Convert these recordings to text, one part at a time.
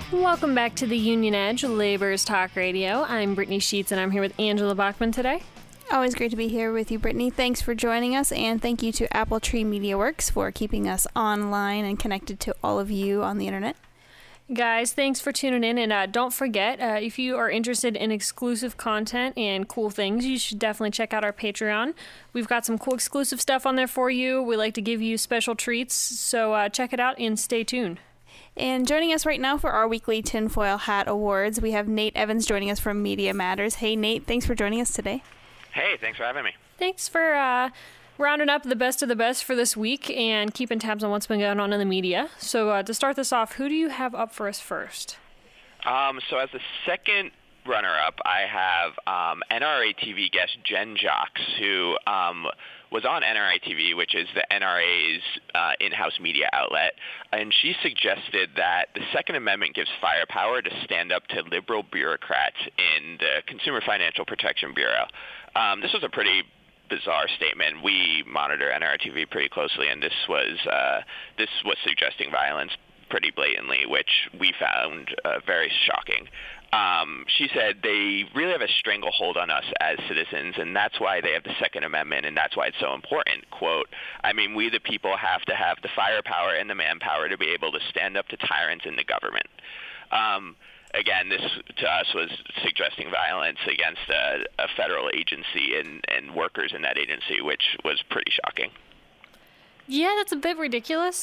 Welcome back to the Union Edge, Labor's Talk Radio. I'm Brittany Sheets, and I'm here with Angela Bachman today. Always great to be here with you, Brittany. Thanks for joining us, and thank you to Apple Tree Media Works for keeping us online and connected to all of you on the internet. Guys, thanks for tuning in, and don't forget, if you are interested in exclusive content and cool things, you should definitely check out our Patreon. We've got some cool exclusive stuff on there for you. We like to give you special treats, so check it out and stay tuned. And joining us right now for our weekly Tinfoil Hat Awards, we have Nate Evans joining us from Media Matters. Hey, Nate, thanks for joining us today. Hey, thanks for having me. Thanks for rounding up the best of the best for this week and keeping tabs on what's been going on in the media. So to start this off, who do you have up for us first? So as the second runner-up, I have NRA TV guest Jen Jacques, who was on NRA TV, which is the NRA's in-house media outlet, and she suggested that the Second Amendment gives firepower to stand up to liberal bureaucrats in the Consumer Financial Protection Bureau. This was a pretty bizarre statement. We monitor NRA TV pretty closely, and this was suggesting violence pretty blatantly, which we found very shocking. She said they really have a stranglehold on us as citizens, and that's why they have the Second Amendment, and that's why it's so important. Quote, I mean, we the people have to have the firepower and the manpower to be able to stand up to tyrants in the government. Again, this to us was suggesting violence against a federal agency and workers in that agency, which was pretty shocking. Yeah, that's a bit ridiculous.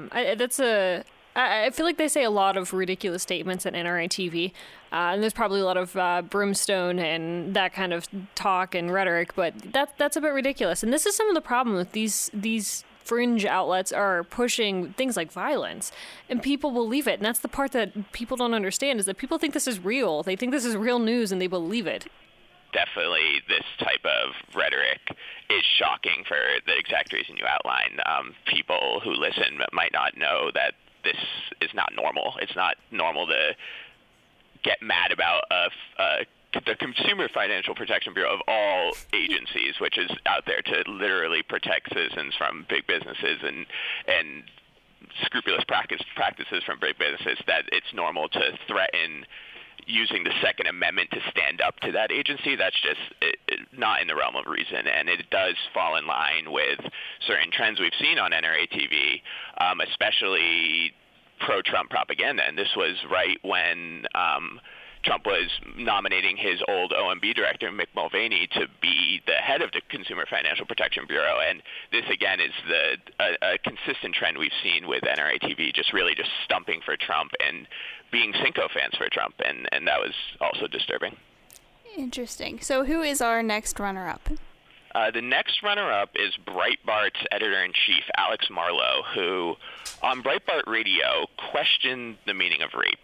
I feel like they say a lot of ridiculous statements at NRA TV, and there's probably a lot of brimstone and that kind of talk and rhetoric, but that's a bit ridiculous. And this is some of the problem with these fringe outlets are pushing things like violence, and people believe it. And that's the part that people don't understand, is that people think this is real. They think this is real news, and they believe it. Definitely this type of rhetoric is shocking for the exact reason you outlined. People who listen might not know that this is not normal. It's not normal to get mad about the Consumer Financial Protection Bureau of all agencies, which is out there to literally protect citizens from big businesses and scrupulous practices from big businesses, that it's normal to threaten using the Second Amendment to stand up to that agency. That's just not in the realm of reason, and it does fall in line with certain trends we've seen on NRA TV, especially pro-Trump propaganda. And this was right when Trump was nominating his old OMB director, Mick Mulvaney, to be the head of the Consumer Financial Protection Bureau. And this, again, is a consistent trend we've seen with NRA TV, just stumping for Trump and being Cinco fans for Trump. And that was also disturbing. Interesting. So who is our next runner-up? The next runner-up is Breitbart's editor-in-chief, Alex Marlow, who on Breitbart Radio questioned the meaning of rape.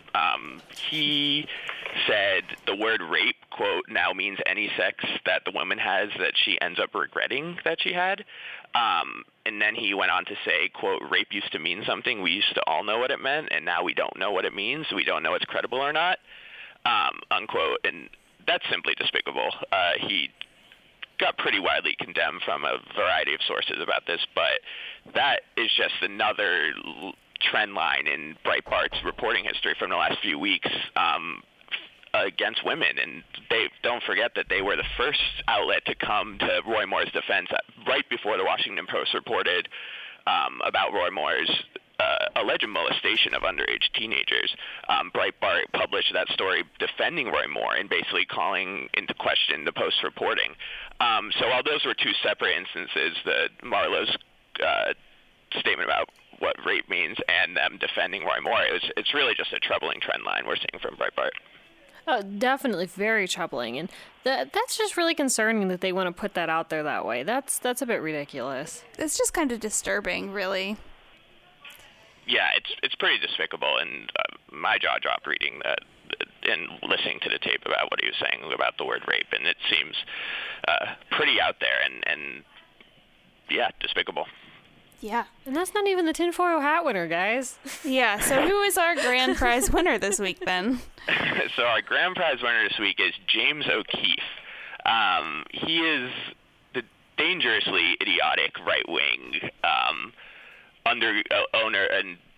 He said the word rape, quote, now means any sex that the woman has that she ends up regretting that she had. And then he went on to say, quote, rape used to mean something. We used to all know what it meant, and now we don't know what it means. We don't know it's credible or not, unquote. And that's simply despicable. He got pretty widely condemned from a variety of sources about this, but that is just another trend line in Breitbart's reporting history from the last few weeks against women. And they don't forget that they were the first outlet to come to Roy Moore's defense right before the Washington Post reported about Roy Moore's alleged molestation of underage teenagers. Breitbart published that story defending Roy Moore and basically calling into question the Post reporting. So while those were two separate instances, Marlow's statement about what rape means and them defending Roy Moore, it's really just a troubling trend line we're seeing from Breitbart. Oh, definitely very troubling, and that's just really concerning that they want to put that out there that way. That's a bit ridiculous. It's just kind of disturbing, really. Yeah, it's pretty despicable, and my jaw dropped reading that and listening to the tape about what he was saying about the word rape, and it seems pretty out there and yeah, despicable. Yeah. And that's not even the tinfoil hat winner, guys. Yeah, so who is our grand prize winner this week, then? So our grand prize winner this week is James O'Keefe. He is the dangerously idiotic right-wing owner and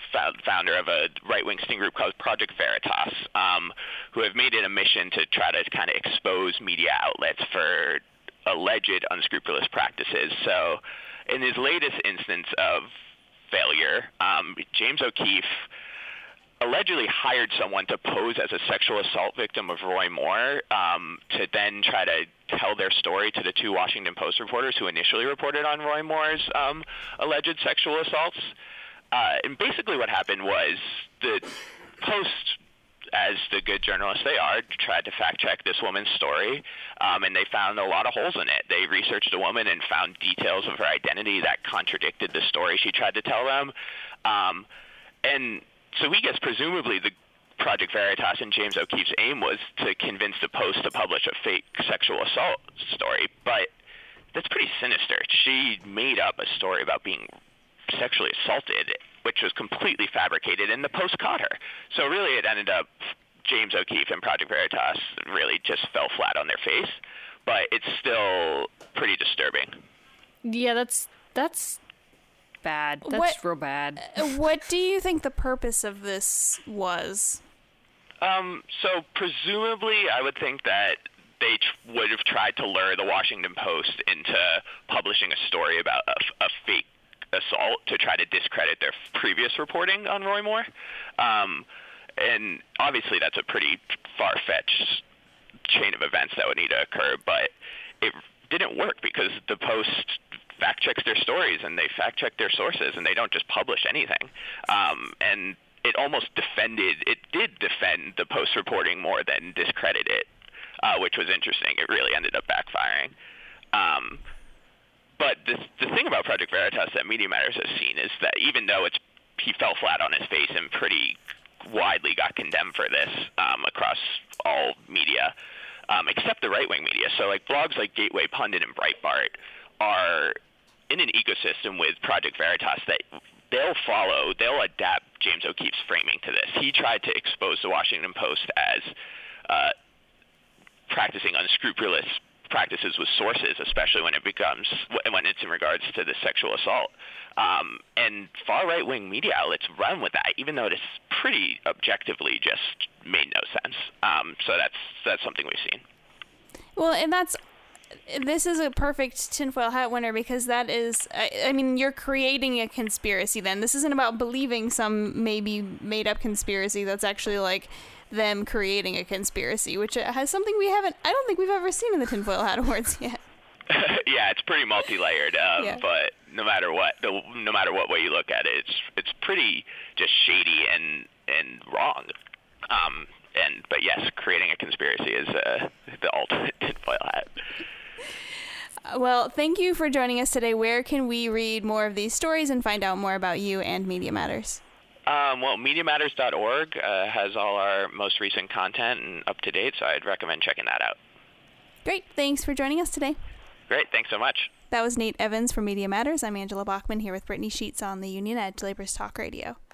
founder of a right-wing sting group called Project Veritas, who have made it a mission to try to kind of expose media outlets for alleged unscrupulous practices. So in his latest instance of failure, James O'Keefe allegedly hired someone to pose as a sexual assault victim of Roy Moore to then try to tell their story to the two Washington Post reporters who initially reported on Roy Moore's alleged sexual assaults. And basically what happened was the Post, as the good journalists they are, tried to fact-check this woman's story, and they found a lot of holes in it. They researched the woman and found details of her identity that contradicted the story she tried to tell them. And so we guess presumably the Project Veritas and James O'Keefe's aim was to convince the Post to publish a fake sexual assault story, but that's pretty sinister. She made up a story about being sexually assaulted, which was completely fabricated, and the Post caught her. So really it ended up James O'Keefe and Project Veritas really just fell flat on their face, but it's still pretty disturbing. Yeah, that's bad. That's real bad. What do you think the purpose of this was? So presumably I would think that they would have tried to lure the Washington Post into publishing a story about a fake assault to try to discredit their previous reporting on Roy Moore. And obviously that's a pretty far-fetched chain of events that would need to occur, but it didn't work because the Post fact-checks their stories and they fact-check their sources and they don't just publish anything. And it did defend the Post reporting more than discredit it, which was interesting. It really ended up backfiring. But the thing about Project Veritas that Media Matters has seen is that even though he fell flat on his face and pretty widely got condemned for this across all media, except the right-wing media. So like blogs like Gateway Pundit and Breitbart are in an ecosystem with Project Veritas that they'll adapt James O'Keefe's framing to this. He tried to expose the Washington Post as practicing unscrupulous practices with sources, especially when it's in regards to the sexual assault. And far right-wing media outlets run with that, even though it is pretty objectively just made no sense. So that's something we've seen. Well, and this is a perfect tinfoil hat winner because that is, I mean, you're creating a conspiracy then. This isn't about believing some maybe made-up conspiracy that's actually like them creating a conspiracy, which has something I don't think we've ever seen in the Tinfoil Hat Awards yet. Yeah, it's pretty multi-layered, but no matter what way you look at it, it's pretty just shady and wrong. But yes, creating a conspiracy is the ultimate tinfoil hat. Well, thank you for joining us today. Where can we read more of these stories and find out more about you and Media Matters? Well, MediaMatters.org has all our most recent content and up to date, so I'd recommend checking that out. Great. Thanks for joining us today. Great. Thanks so much. That was Nate Evans from Media Matters. I'm Angela Bachman here with Brittany Sheets on the Union Edge Labor's Talk Radio.